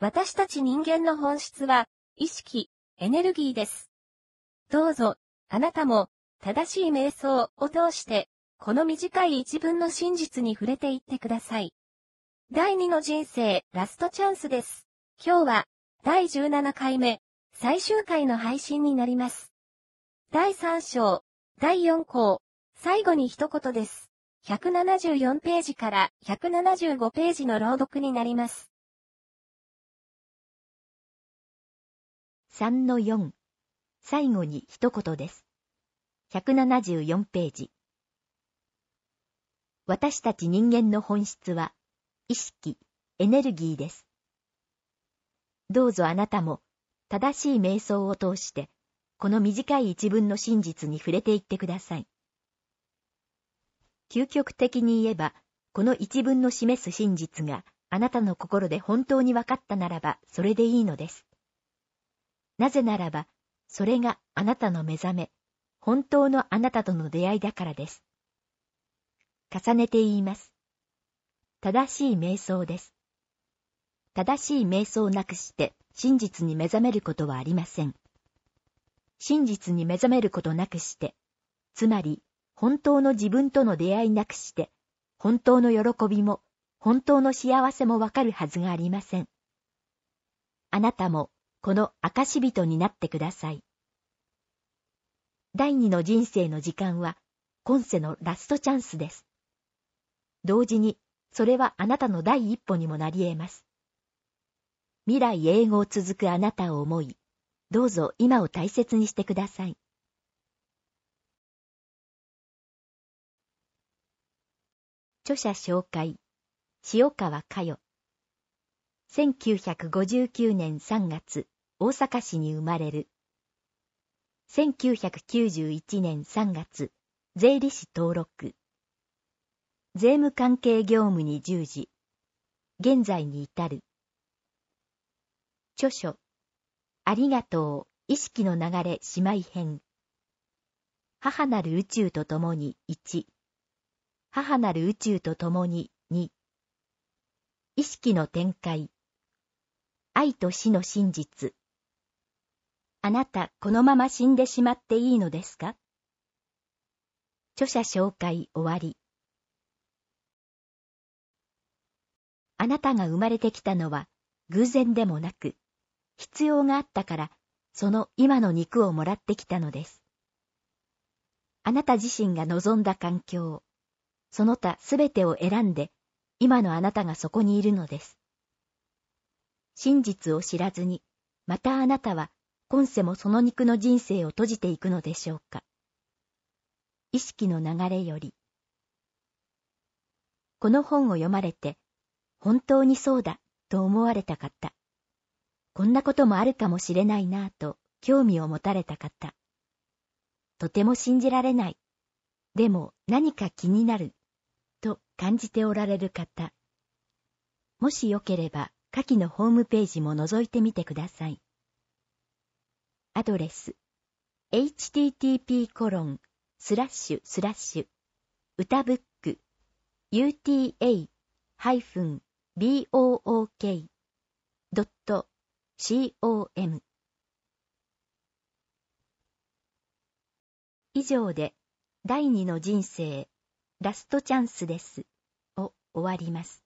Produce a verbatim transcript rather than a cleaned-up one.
私たち人間の本質は、意識、エネルギーです。どうぞ、あなたも、正しい瞑想を通して、この短い一文の真実に触れていってください。だいにの人生、ラストチャンスです。今日は、だいじゅうななかいめ、最終回の配信になります。だいさん章、だいよん項、最後に一言です。ひゃくななじゅうよんページからひゃくななじゅうごページの朗読になります。 さんのよん、最後に一言です。ひゃくななじゅうよんページ。私たち人間の本質は、意識、エネルギーです。どうぞあなたも、正しい瞑想を通して、この短い一文の真実に触れていってください。究極的に言えば、この一文の示す真実があなたの心で本当に分かったならば、それでいいのです。なぜならば、それがあなたの目覚め、本当のあなたとの出会いだからです。重ねて言います。正しい瞑想です。正しい瞑想をなくして真実に目覚めることはありません。真実に目覚めることなくして、つまり本当の自分との出会いなくして、本当の喜びも本当の幸せもわかるはずがありません。あなたもこの証人になってください。第二の人生の時間は今世のラストチャンスです。同時にそれはあなたの第一歩にもなり得ます。未来永劫続くあなたを思い、どうぞ今を大切にしてください。著者紹介、塩川佳代。せんきゅうひゃくごじゅうきゅうねんさんがつ、大阪市に生まれる。せんきゅうひゃくきゅうじゅういちねんさんがつ、税理士登録。税務関係業務に従事。現在に至る。著書、ありがとう、意識の流れ姉妹編。母なる宇宙とともにいち。母なる宇宙とともにに。意識の展開。愛と死の真実。あなた、このまま死んでしまっていいのですか？著者紹介終わり。あなたが生まれてきたのは偶然でもなく、必要があったから、その今の肉をもらってきたのです。あなた自身が望んだ環境、その他すべてを選んで、今のあなたがそこにいるのです。真実を知らずに、またあなたは今世もその肉の人生を閉じていくのでしょうか。意識の流れより。この本を読まれて、本当にそうだと思われた方。こんなこともあるかもしれないなぁと興味を持たれた方。とても信じられない。でも何か気になる。と感じておられる方。もしよければ下記のホームページも覗いてみてください。アドレス エイチティーティーピーコロンスラッシュスラッシュ歌ブック ユーティーエーハイフンボーケードットコム 以上で第二の人生ラストチャンスですを終わります。